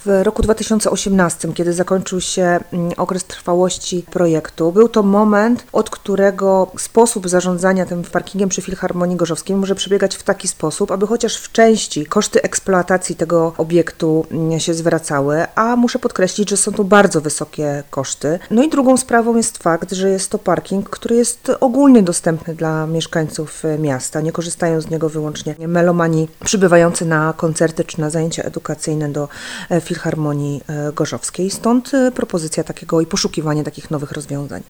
w roku 2018, kiedy zakończył się okres trwałości projektu. Był to moment, od którego sposób zarządzania tym parkingiem przy Filharmonii Gorzowskiej może przebiegać w taki sposób, aby chociaż w części koszty eksploatacji tego obiektu się zwracały, a muszę podkreślić, że są to bardzo wysokie koszty. No i drugą sprawą jest fakt, że jest to parking, który jest ogólnie dostępny dla mieszkańców miasta. Nie korzystają z niego wyłącznie melomani przybywający na koncerty czy na zajęcia edukacyjne do Filharmonii Gorzowskiej. Stąd propozycja takiego i poszukiwanie takich nowych rozwiązań.